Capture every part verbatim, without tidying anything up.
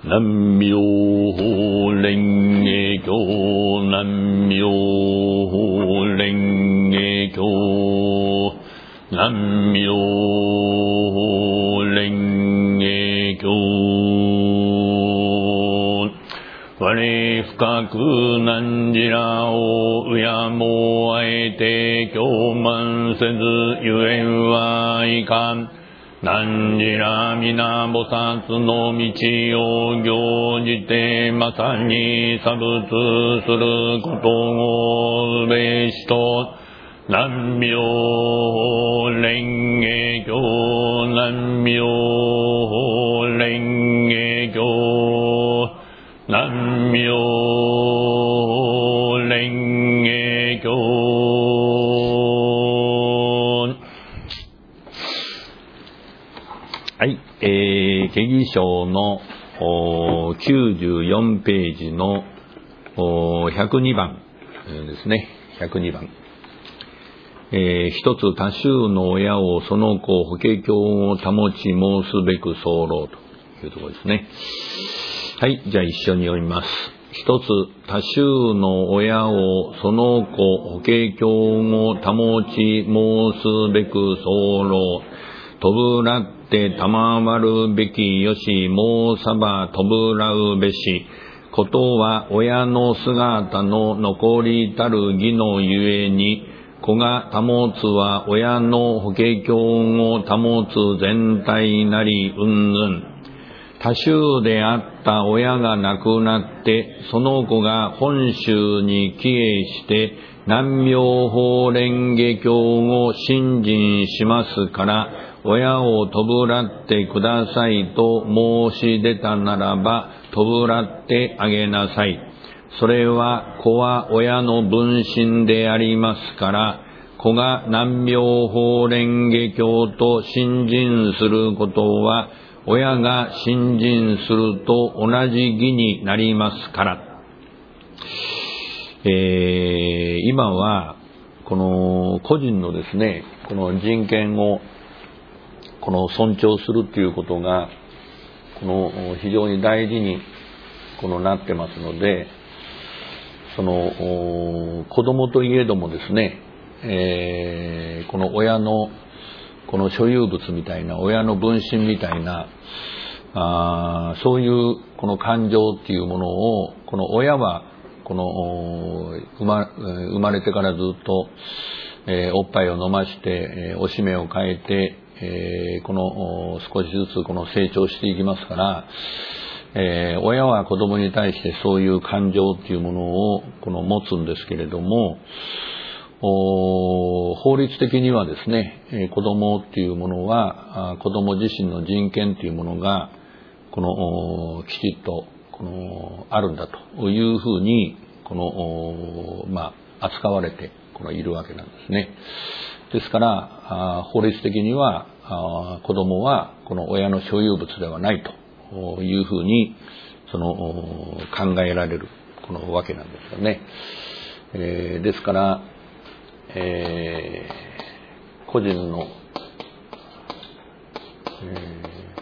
南無妙法蓮華経、南無妙法蓮華経、南無妙法蓮華経。我深く汝らを敬もあえて教満せずゆえんはいかん。汝ら皆菩薩の道を行じてまさに作物することをすべしと、南無妙法蓮華経、南無妙法蓮華経、南無妙法蓮華経。はい、えー、経義書のきゅうじゅうよんページのひゃくにばんですね。ひゃくにばん。えー、一つ多宗の親をその子法華経を保ち申すべく候というところですね。はい、じゃあ一緒に読みます。一つ多宗の親をその子法華経を保ち申すべく候。とぶらって賜るべきよし、申さばとぶらうべし。ことは親の姿の残りたる義のゆえに、子が保つは親の法華経を保つ全体なりうんぬん。多宗であった親が亡くなって、その子が本宗に帰依して、南無妙法蓮華経を信心しますから、親をとぶらってくださいと申し出たならば、とぶらってあげなさい。それは子は親の分身でありますから、子が南無妙法蓮華経と信心することは、親が信心すると同じ義になりますから。えー、今は、この個人のですね、この人権をこの尊重するということが、この非常に大事にこのなってますので、その子供といえどもですね、えー、この親のこの所有物みたいな、親の分身みたいな、あそういうこの感情っていうものを、この親はこの生 ま, 生まれてからずっと、えー、おっぱいを飲まして、えー、おしめを変えて、えー、この少しずつこの成長していきますから、えー、親は子供に対してそういう感情っていうものをこの持つんですけれども、法律的にはですね、えー、子供っていうものは子供自身の人権っていうものがこのきちっとこのあるんだというふうにこのまあ扱われてこのいるわけなんですね。ですから法律的には子供はこの親の所有物ではないというふうにその考えられるこのわけなんですよね。えー、ですから、えー、個人の、え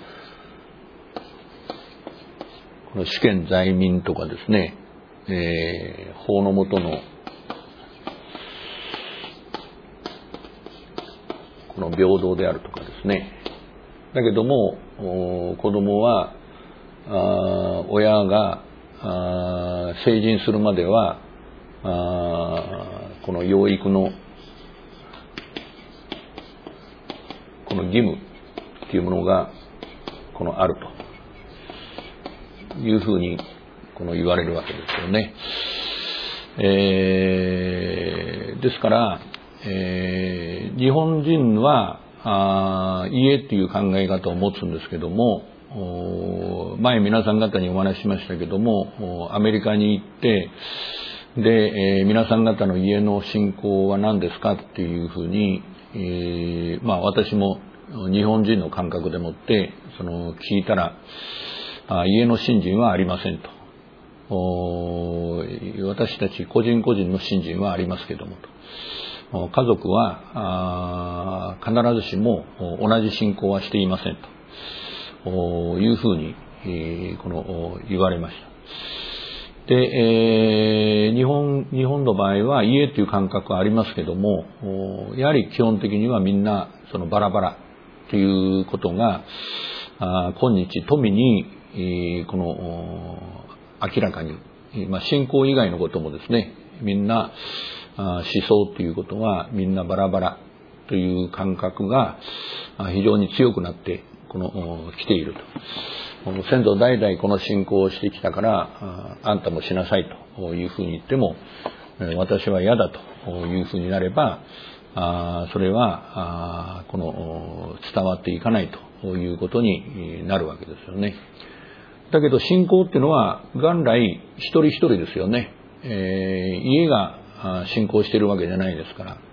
ー、この主権在民とかですね、えー、法の下のこの平等であるとかですね。だけども子供はあ親があ成人するまではあこの養育のこの義務っていうものがこのあるというふうにこの言われるわけですよね。えー、ですから、えー、日本人はあ家っていう考え方を持つんですけども、前皆さん方にお話ししましたけども、アメリカに行ってで、えー、皆さん方の家の信仰は何ですかっていうふうに、えー、まあ私も日本人の感覚でもってその聞いたら、あ家の信心はありませんと。私たち個人個人の信心はありますけどもと。家族は必ずしも同じ信仰はしていませんというふうにえー、この言われました。で、えー、日本日本の場合は家という感覚はありますけども、やはり基本的にはみんなそのバラバラということがあ今日富に、えー、この明らかに、まあ、信仰以外のこともですね、みんなあ思想ということはみんなバラバラという感覚が非常に強くなってこの来ていると。先祖代々この信仰をしてきたからあんたもしなさいというふうに言っても私は嫌だというふうになればそれはこの伝わっていかないということになるわけですよね。だけど信仰っていうのは元来一人一人ですよね。えー、家が信仰しているわけじゃないですから、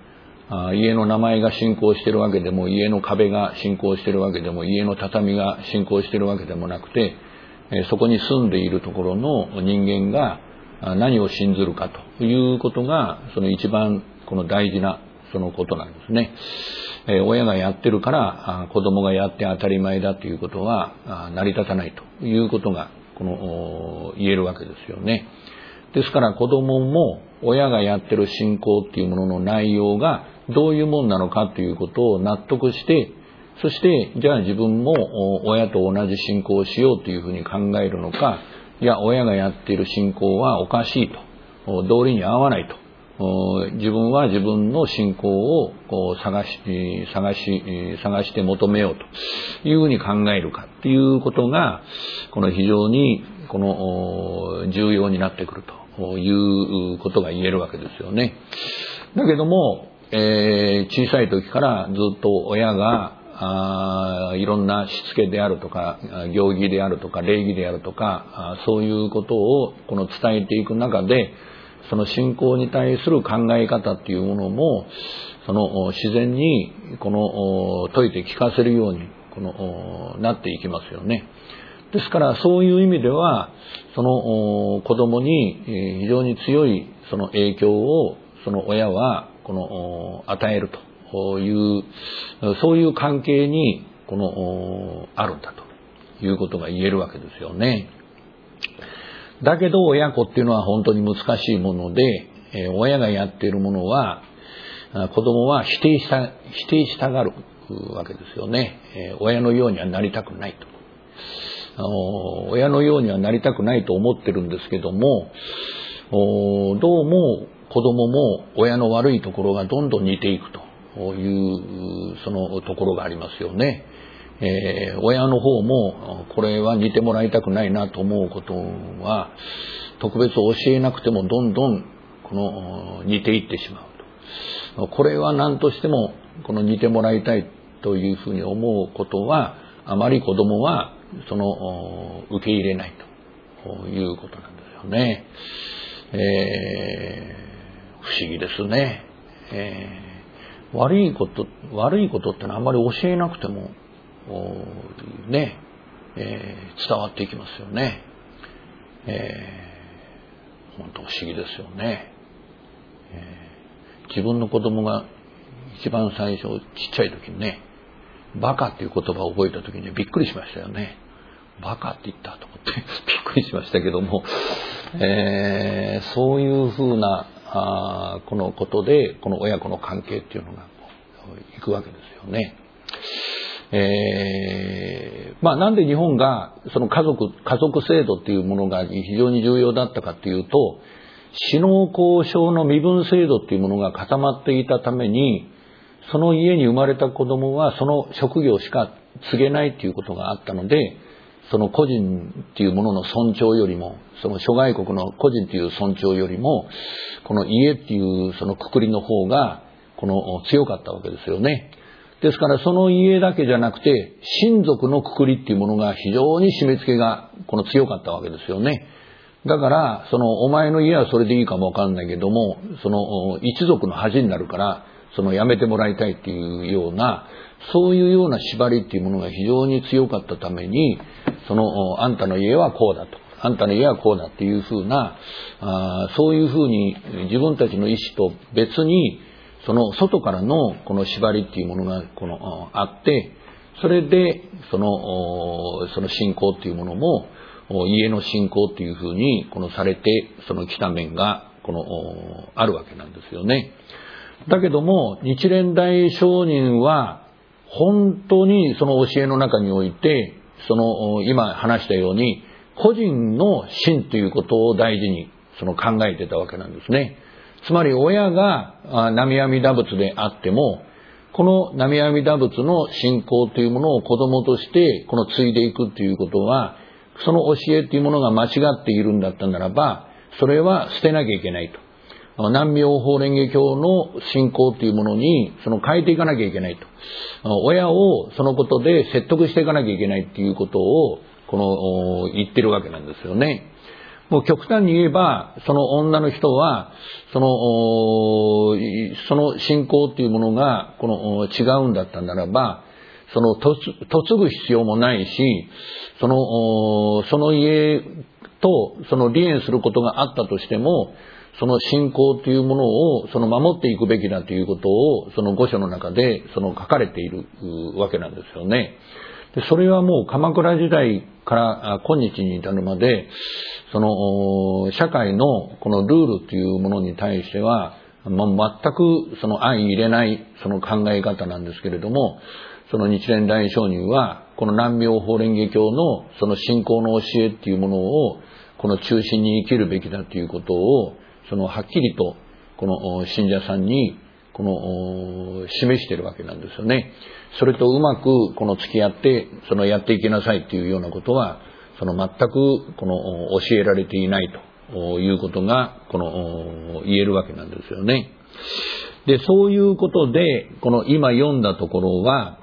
家の名前が信仰しているわけでも、家の壁が信仰しているわけでも、家の畳が信仰しているわけでもなくて、そこに住んでいるところの人間が何を信ずるかということが、その一番この大事なそのことなんですね。親がやってるから子供がやって当たり前だということは成り立たないということがこの言えるわけですよね。ですから子供も親がやってる信仰っていうものの内容がどういうものなのかということを納得して、そしてじゃあ自分も親と同じ信仰をしようというふうに考えるのか、いや親がやっている信仰はおかしいと、道理に合わないと、自分は自分の信仰をこう探し探し探して求めようというふうに考えるかということがこの非常にこの重要になってくるということが言えるわけですよね。だけども、えー、小さい時からずっと親があいろんなしつけであるとか行儀であるとか礼儀であるとかそういうことをこの伝えていく中で、その信仰に対する考え方っていうものもその自然にこの説いて聞かせるようにこのなっていきますよね。ですからそういう意味ではその子供に非常に強いその影響をその親はこの与えるというそういう関係にこのあるんだということが言えるわけですよね。だけど親子っていうのは本当に難しいもので、えー、親がやっているものは子供は否定した否定したがるわけですよね。えー、親のようにはなりたくないと、あの親のようにはなりたくないと思ってるんですけども、どうも子供も親の悪いところがどんどん似ていくというそのところがありますよね。えー、親の方もこれは似てもらいたくないなと思うことは特別教えなくてもどんどんこの似ていってしまうと。これは何としてもこの似てもらいたいというふうに思うことはあまり子供はその受け入れないということなんですよね。えー、不思議ですね。えー、悪いこと悪いことってのはあんまり教えなくてもね、えー、伝わっていきますよね。えー、本当不思議ですよね。えー、自分の子供が一番最初ちっちゃい時にね、バカっていう言葉を覚えた時にびっくりしましたよね。バカって言ったと思ってびっくりしましたけども、えー、そういうふうなあこのことでこの親子の関係っていうのがいくわけですよね。えー、まあなんで日本がその家族家族制度っていうものが非常に重要だったかっていうと、死農交渉の身分制度っていうものが固まっていたために、その家に生まれた子供はその職業しか継げないっていうことがあったので、その個人っていうものの尊重よりも、その諸外国の個人っていう尊重よりも、この家っていうその括りの方がこの強かったわけですよね。ですからその家だけじゃなくて親族の括りっていうものが非常に締め付けがこの強かったわけですよね。だからそのお前の家はそれでいいかもわかんないけども、その一族の恥になるからそのやめてもらいたいっていうような、そういうような縛りっていうものが非常に強かったために、そのあんたの家はこうだと、あんたの家はこうだっていうふうな、あそういうふうに自分たちの意思と別にその外からのこの縛りっていうものがこのあって、 それで、その、その信仰っていうものも、家の信仰っていうふうに、このされて、その来た面が、この、あるわけなんですよね。だけども、日蓮大聖人は、本当にその教えの中において、その、今話したように、個人の信ということを大事に、その考えてたわけなんですね。つまり、親が、南無阿弥陀仏であっても、この南無阿弥陀仏の信仰というものを子供として、この継いでいくということは、その教えというものが間違っているんだったならば、それは捨てなきゃいけないと。南無妙法蓮華経の信仰というものに、その変えていかなきゃいけないと。親をそのことで説得していかなきゃいけないということを、この、言ってるわけなんですよね。もう極端に言えば、その女の人は、その、その信仰というものが、この、違うんだったならば、その、嫁ぐ必要もないし、その、その家と、その離縁することがあったとしても、その信仰というものを、その守っていくべきだということを、その御書の中で、その書かれているわけなんですよね。で、それはもう鎌倉時代から今日に至るまで、その、社会のこのルールというものに対しては、まあ、全くその相入れないその考え方なんですけれども、その日蓮大聖人は、この南無妙法蓮華経のその信仰の教えっていうものを、この中心に生きるべきだということを、そのはっきりと、この信者さんに、この、示しているわけなんですよね。それとうまく、この付き合って、そのやっていきなさいというようなことは、その全く、この、教えられていないということが、この、言えるわけなんですよね。で、そういうことで、この今読んだところは、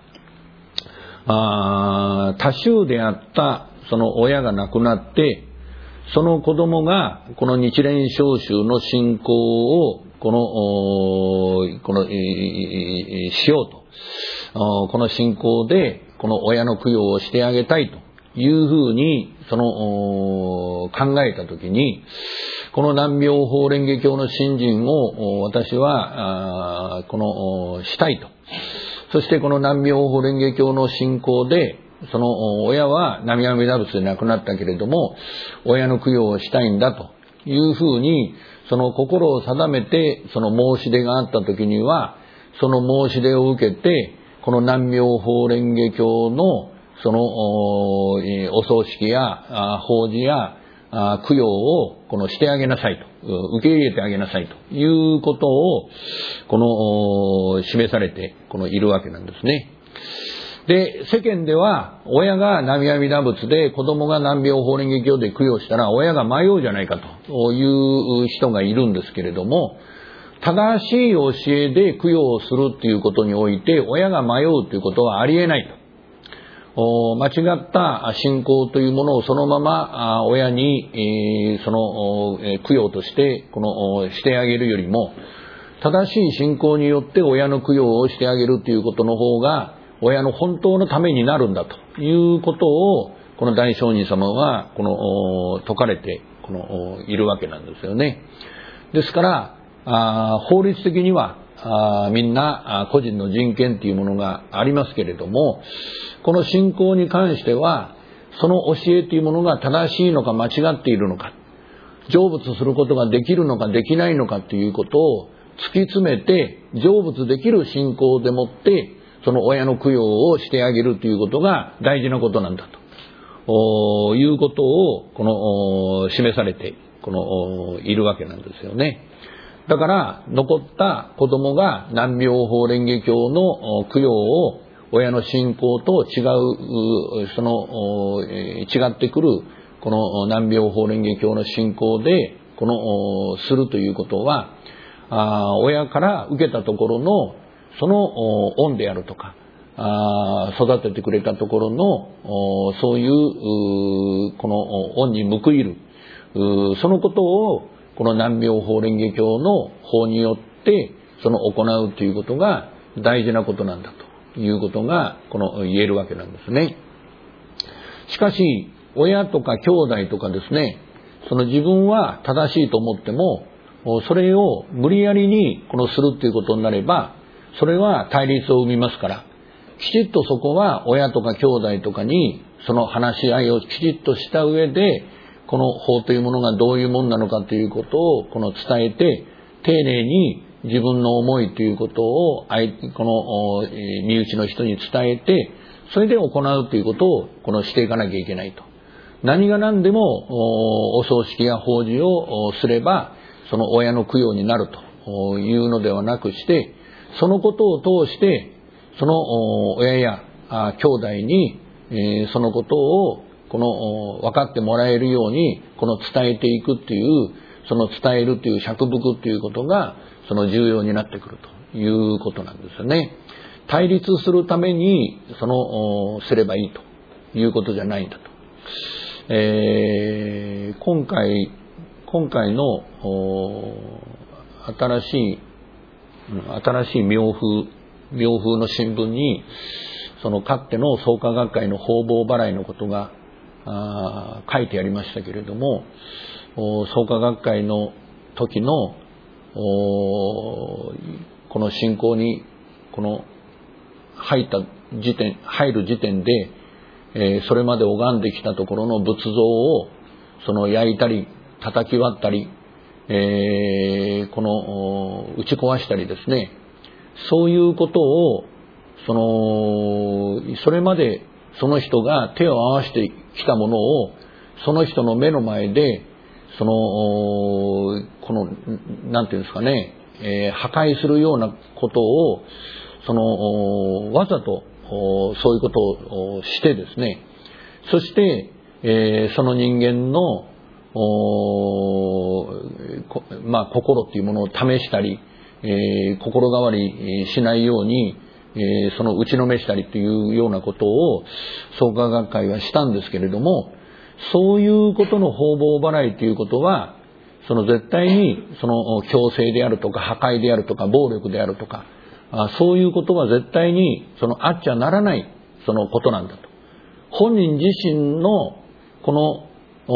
あ多宗であった、その親が亡くなって、その子供が、この日蓮聖宗の信仰を、この、この、しようと。この信仰で、この親の供養をしてあげたいというふうに、その、考えたときに、この南無妙法蓮華経の信心を、私は、この、したいと。そしてこの南無妙法蓮華経の信仰で、その親は南無阿弥陀仏で亡くなったけれども、親の供養をしたいんだというふうに、その心を定めて、その申し出があったときには、その申し出を受けて、この南無妙法蓮華経の、そのお葬式や法事や供養をこのしてあげなさいと、受け入れてあげなさいということを、この示されてこのいるわけなんですね。で、世間では、親が南無阿弥陀仏で、子供が南無妙法蓮華経で供養したら、親が迷うじゃないかという人がいるんですけれども、正しい教えで供養をするっていうことにおいて、親が迷うということはありえないと。間違った信仰というものをそのまま親に、その供養として、この、してあげるよりも、正しい信仰によって親の供養をしてあげるということの方が、親の本当のためになるんだということを、この大聖人様は、この、説かれて、この、いるわけなんですよね。ですから、あ法律的には、あみんな個人の人権というものがありますけれども、この信仰に関しては、その教えというものが正しいのか間違っているのか、成仏することができるのかできないのかということを突き詰めて、成仏できる信仰でもって、その親の供養をしてあげるということが大事なことなんだということをこの示されてこのいるわけなんですよね。だから残った子供が南無妙法蓮華経の供養を親の信仰と違うその違ってくるこの南無妙法蓮華経の信仰でこのするということは、あ親から受けたところのその恩であるとか、あ育ててくれたところのそういうこの恩に報いるそのことをこの南無妙法蓮華経の法によってその行うということが大事なことなんだということがこの言えるわけなんですね。しかし親とか兄弟とかですね、その自分は正しいと思ってもそれを無理やりにこのするということになれば、それは対立を生みますから、 きちっとそこは親とか兄弟とかにその話し合いをきちっとした上で、この法というものがどういうものなのかということをこの伝えて、丁寧に自分の思いということをこの身内の人に伝えて、それで行うということをこのしていかなきゃいけないと。何が何でもお葬式や法事をすればその親の供養になるというのではなくして、そのことを通してその親や兄弟にそのことをこの分かってもらえるようにこの伝えていくっていう、その伝えるという釈伏ということがその重要になってくるということなんですよね。対立するためにそのすればいいということじゃないんだと。えー、今回今回の新しい新しい妙風妙風の新聞にそのかつての創価学会の方々払いのことがあ書いてありましたけれども、創価学会の時のこの信仰にこの入った時点入る時点で、えー、それまで拝んできたところの仏像をその焼いたり叩き割ったり、えー、この打ち壊したりですね、そういうことをそのそれまでその人が手を合わせてきたものをその人の目の前でそのこのなんていうんですかね、えー、破壊するようなことをそのわざとそういうことをしてですね、そして、えー、その人間のまあ心っていうものを試したり、えー、心変わりしないように、えー、その打ちのめしたりというようなことを創価学会はしたんですけれども、そういうことの方々払いということはその絶対にその強制であるとか破壊であるとか暴力であるとか、あそういうことは絶対にそのあっちゃならないそのことなんだと。本人自身のこの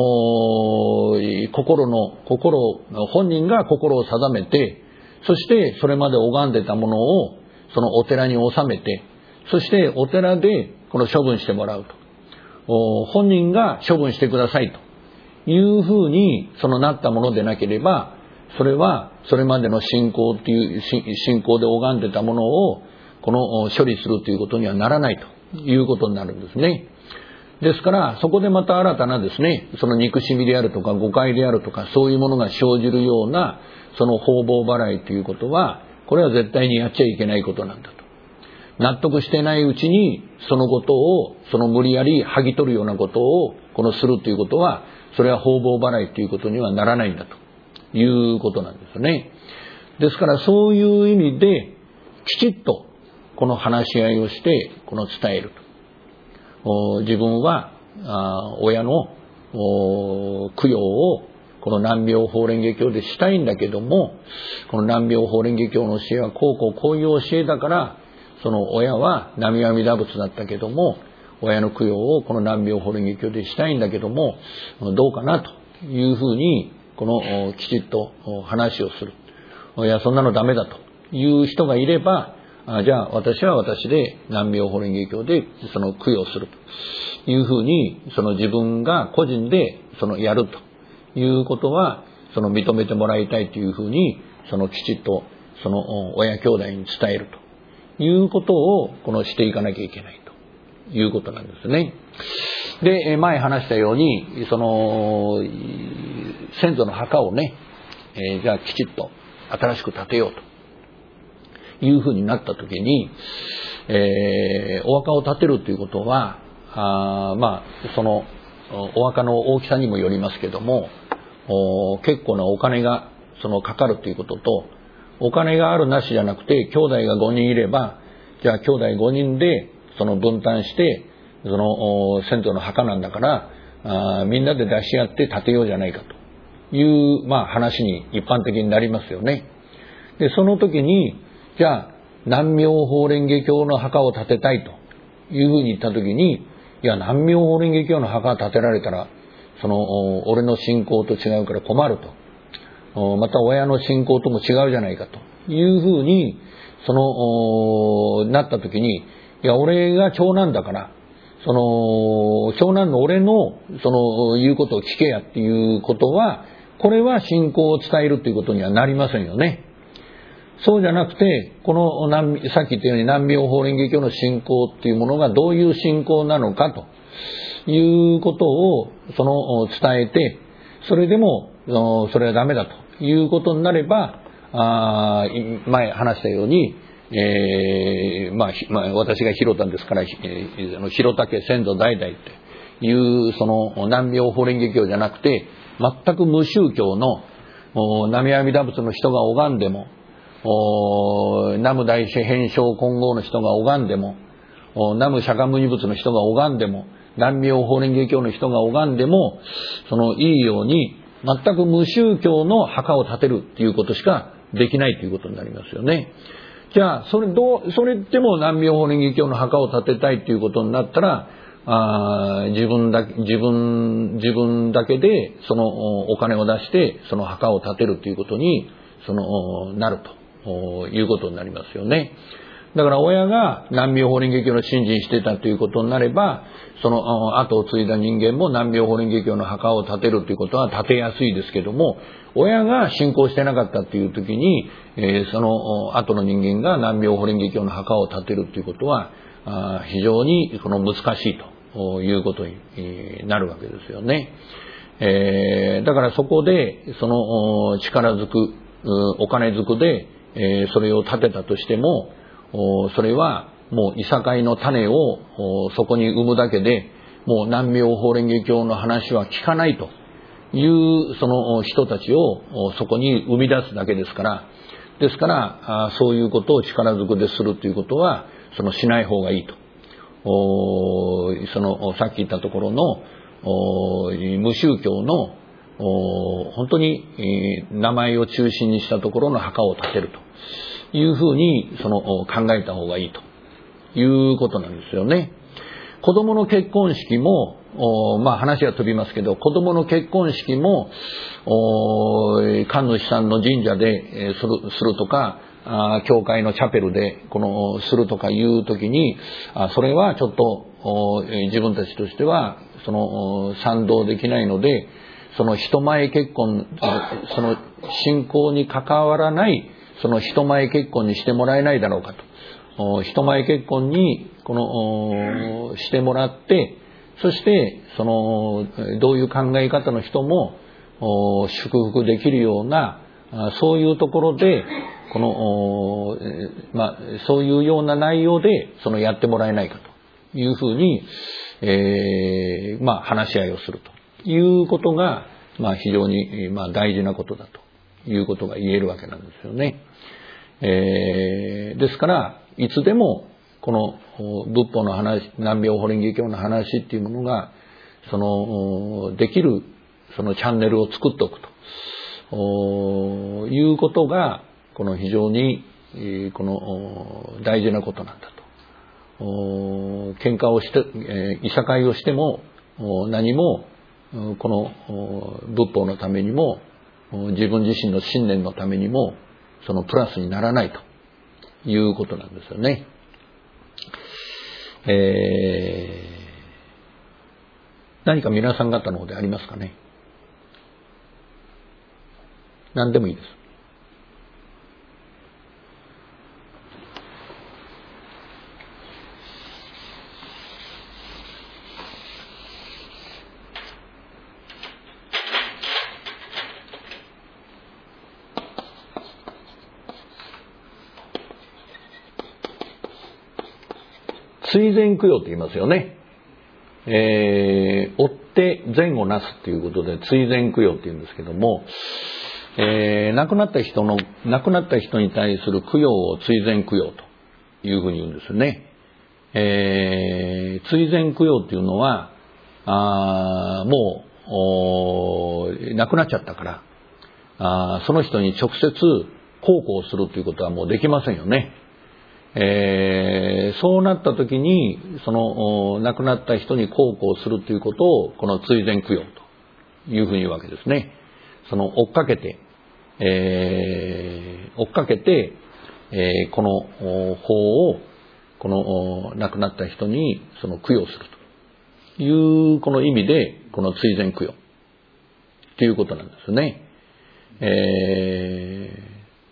心の心を本人が心を定めて、そしてそれまで拝んでたものをそのお寺に納めて、そしてお寺でこの処分してもらうと、本人が処分してくださいというふうにそのなったものでなければ、それはそれまでの信仰っていう信仰で拝んでたものをこの処理するということにはならないということになるんですね。ですからそこでまた新たなですね、その憎しみであるとか誤解であるとか、そういうものが生じるようなその方々払いということは、これは絶対にやっちゃいけないことなんだと。納得してないうちにそのことをその無理やり剥ぎ取るようなことをこのするということは、それは方々払いということにはならないんだということなんですね。ですからそういう意味できちっとこの話し合いをしてこの伝えると、自分は親の供養をこの南妙法蓮華経でしたいんだけども、この南妙法蓮華経の教えはこうこうこういう教えだから、その親は南無阿弥陀仏だったけども、親の供養をこの南妙法蓮華経でしたいんだけどもどうかなというふうにこのきちっと話をする。いやそんなのダメだという人がいれば、あじゃあ私は私で南妙法蓮華経でその供養するというふうに、その自分が個人でそのやるということはその認めてもらいたいというふうに、そのきちっとその親兄弟に伝えるということをこのしていかなきゃいけないということなんですね。で前話したように、その先祖の墓をね、えー、じゃあきちっと新しく建てようというふうになった時に、えー、お墓を建てるということは、あまあそのお墓の大きさにもよりますけども、結構なお金がそのかかるということと、お金があるなしじゃなくて兄弟がごにんいれば、じゃあ兄弟ごにんでその分担してその先祖の墓なんだからあみんなで出し合って建てようじゃないかという、まあ、話に一般的になりますよね。でその時にじゃあ南妙法蓮華経の墓を建てたいというふうに言った時に、いや南妙法蓮華経の墓が建てられたらその俺の信仰と違うから困ると、また親の信仰とも違うじゃないかというふうにそのなった時に、いいや、俺が長男だから、その、長男の俺の、その、言うことを聞けやっていうことは、これは信仰を伝えるということにはなりませんよね。そうじゃなくて、この難、さっき言ったように難病法蓮華経の信仰っていうものがどういう信仰なのかということを、その、伝えて、それでも、それはダメだということになれば、あ前話したように、えーまあまあ、私が広田ですから、えー、広田家先祖代々っていうその難病法蓮華経じゃなくて、全く無宗教の南無阿弥陀仏の人が拝んでも、南無大師変性金剛の人が拝んでも、南無釈迦牟尼仏の人が拝んでも、難病法蓮華経の人が拝んでも、そのいいように全く無宗教の墓を建てるっていうことしかできないということになりますよね。じゃあ、それどう、それでも難病法蓮華経の墓を建てたいっていうことになったら、あ自分だけ、自分、自分だけで、そのお金を出して、その墓を建てるということに、その、なるということになりますよね。だから親が難病法蓮華経の信心してたということになれば、その後を継いだ人間も難病法蓮華経の墓を建てるということは建てやすいですけども、親が信仰してなかったという時に、えー、その後の人間が難病法蓮華経の墓を建てるということは、あ非常にこの難しいということになるわけですよね。えー、だからそこで、その力ずく、お金づくで、えー、それを建てたとしても、それはもういさかいの種をそこに生むだけで、もう難病法蓮華経の話は聞かないというその人たちをそこに生み出すだけですから、ですからそういうことを力ずくでするということはそのしない方がいいと。そのさっき言ったところの無宗教の本当に名前を中心にしたところの墓を建てるというふうにその考えた方がいいということなんですよね。子供の結婚式も、まあ話が飛びますけど、子供の結婚式も神主さんの神社でする、するとか、教会のチャペルでこのするとかいうときに、それはちょっと自分たちとしてはその賛同できないので、その人前結婚、その信仰に関わらないその人前結婚にしてもらえないだろうかと。人前結婚にこのしてもらって、そしてそのどういう考え方の人も祝福できるような、そういうところでこのまあそういうような内容でそのやってもらえないかというふうに、えー、まあ話し合いをするということが、まあ非常にまあ大事なことだということが言えるわけなんですよね。えー、ですからいつでもこの仏法の話、難病法蓮華経の話っていうものがそのできるそのチャンネルを作っておくということがこの非常にこの大事なことなんだと。喧嘩をして、いさかいをしても何もこの仏法のためにも自分自身の信念のためにもそのプラスにならないということなんですよね。えー、何か皆さん方の方でありますかね。何でもいいです。追善供養って言いますよね。えー、追って善をなすっていうことで追善供養って言うんですけども、えー、亡くなった人の亡くなった人に対する供養を追善供養というふうに言うんですよね。えー、追善供養っていうのはあもう亡くなっちゃったからあその人に直接孝行するということはもうできませんよね。えー、そうなった時にその亡くなった人に孝行するということをこの追善供養というふうに言うわけですね。その追っかけて、えー、追っかけて、えー、この法をこの亡くなった人にその供養するというこの意味で、この追善供養ということなんですね。え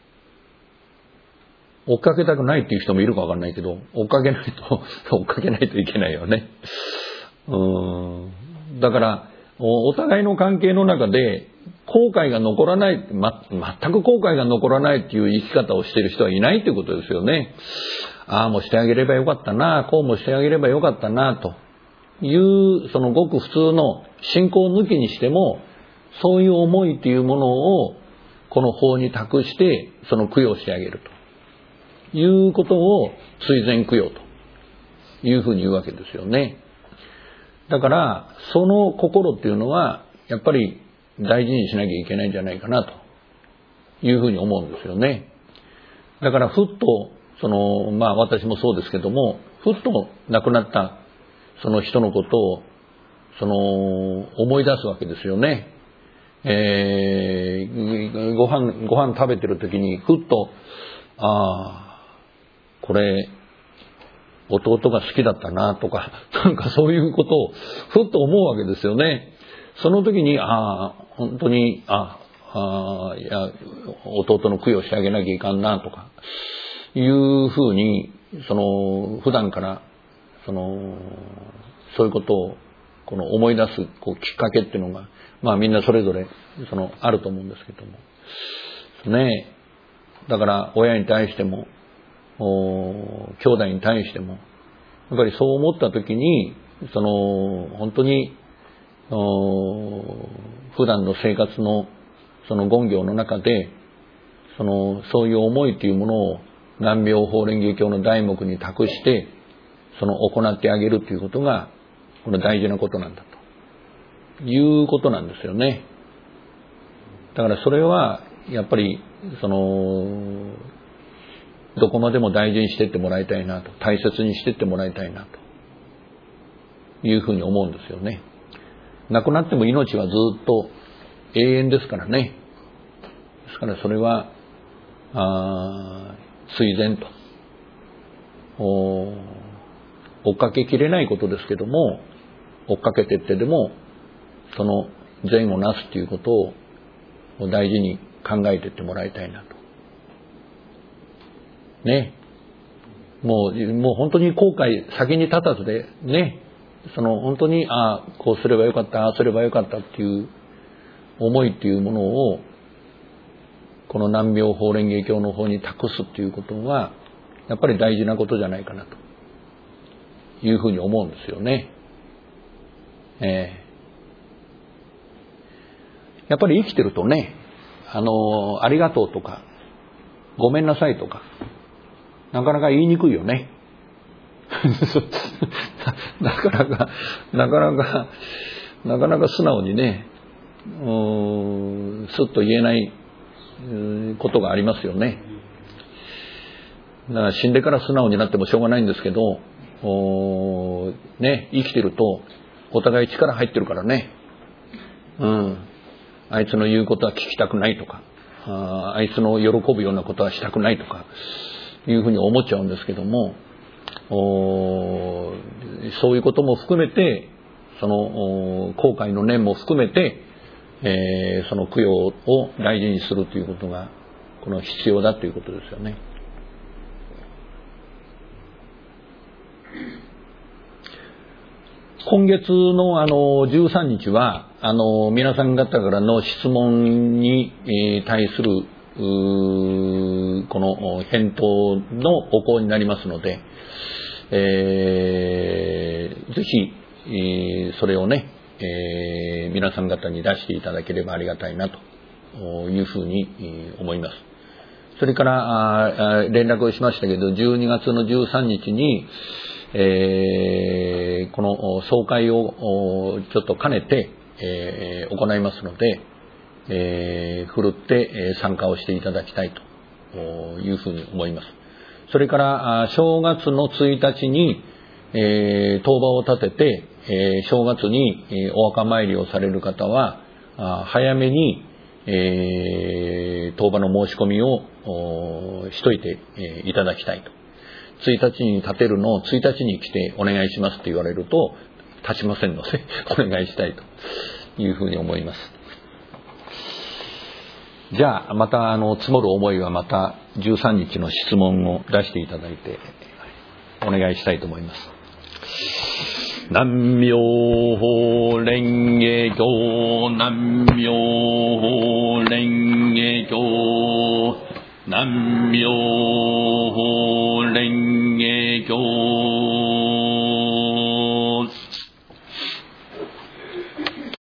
ー、追っかけたくないっていう人もいるかわかんないけど、追っかけないと追っかけないといけないよね。うーん、だからお互いの関係の中で後悔が残らない、ま、全く後悔が残らないっていう生き方をしている人はいないということですよね。ああもしてあげればよかったな、こうもしてあげればよかったなというそのごく普通の信仰抜きにしても、そういう思いというものをこの法に託してその供養してあげるということを追善供養というふうに言うわけですよね。だからその心っていうのはやっぱり大事にしなきゃいけないんじゃないかなというふうに思うんですよね。だからふっとそのまあ私もそうですけども、ふっと亡くなったその人のことをその思い出すわけですよね。えー、ご飯ご飯食べてる時にふっと、ああこれ弟が好きだったなとか、なんかそういうことをふっと思うわけですよね。その時に、ああ本当にああいや弟の供養してあげなきゃいかんなとかいうふうに、その普段からそのそういうことをこの思い出すこうきっかけっていうのが、まあみんなそれぞれそのあると思うんですけどもね。だから親に対しても兄弟に対してもやっぱりそう思った時に、その本当に普段の生活のその言行の中でそのそういう思いというものを南妙法蓮華経の題目に託してその行ってあげるということがこの大事なことなんだということなんですよね。だからそれはやっぱりそのどこまでも大事にしていってもらいたいなと、大切にしていってもらいたいなというふうに思うんですよね。亡くなっても命はずっと永遠ですからね。ですからそれはあ追善と追っかけきれないことですけども、追っかけてってでもその善をなすということを大事に考えていってもらいたいなとね。もうもう本当に後悔先に立たずでね、その本当にああこうすればよかった、ああすればよかったっていう思いっていうものをこの南妙法蓮華経の方に託すっていうことはやっぱり大事なことじゃないかなというふうに思うんですよね。えー、やっぱり生きてるとね、あのありがとうとかごめんなさいとかなかなか言いにくいよね。なかなかなかなかなかなか素直にね、うーんすっと言えないことがありますよね。だから死んでから素直になってもしょうがないんですけど、おね、生きてるとお互い力入ってるからね、うん、あいつの言うことは聞きたくないとか、あ, あいつの喜ぶようなことはしたくないとかいうふうに思っちゃうんですけども、おそういうことも含めてその後悔の念も含めて、えー、その供養を大事にするということがこの必要だということですよね。今月のあのじゅうさんにちはあの皆さん方からの質問に対するこの返答のお講になりますので、えー、ぜひ、えー、それをね、えー、皆さん方に出していただければありがたいなというふうに思います。それから連絡をしましたけど、じゅうにがつのじゅうさんにちに、えー、この総会をちょっと兼ねて、えー、行いますので、えー、ふるって参加をしていただきたいというふうに思います。それから正月のついたちに、えー、当場を立てて、えー、正月にお墓参りをされる方は早めに、えー、当場の申し込みをしといていただきたいと。 ついたちに立てるのをついたちに来てお願いしますって言われると立ちませんのでお願いしたいというふうに思います。じゃあまたあの積もる思いはまたじゅうさんにちの質問を出していただいてお願いしたいと思います。南妙法蓮華経、南妙法蓮華経、南妙法蓮華経。